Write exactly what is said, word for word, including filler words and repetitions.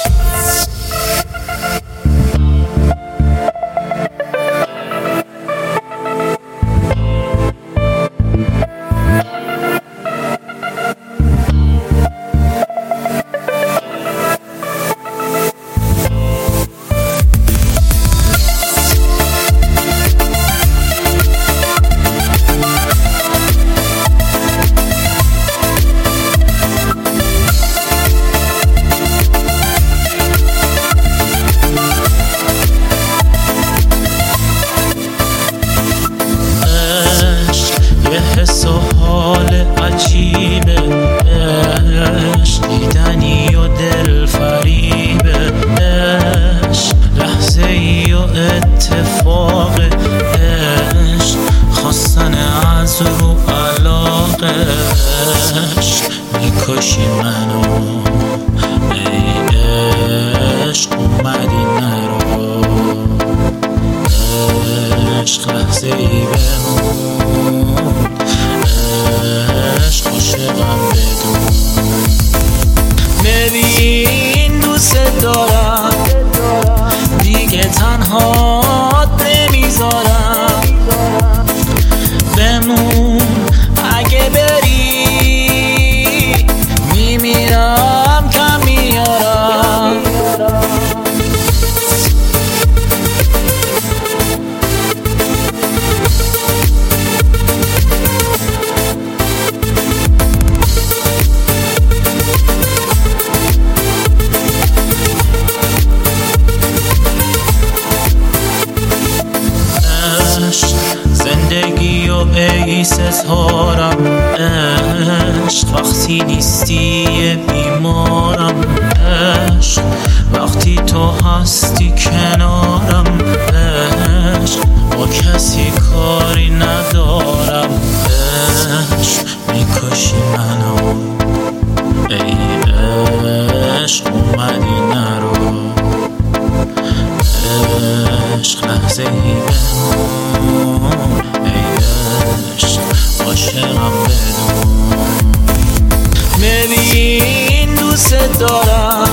حس و حال عجیبه، عشق دیدنی و دل فریبه، عشق لحظه ای و اتفاق، عشق خواستن از رو علاقه، عشق میکشی منو ای عشق اومدی نرو، عشق لحظه ای بمون، عشق عاشقم بدون. ببین دوست دارم دیگه تنهات نمیذارم، بمون اگه بری میمیرم کم میارم. زندگی و ای ستارم، عشق وقتی نیستی بیمارم، عشق وقتی تو هستی کنارم، عشق با کسی کاری ندارم، عشق میکشی منو ای عشق اومدی نرو، عشق لحظه ای بمون ای عشق عاشقم بدون. ببین دوست دارم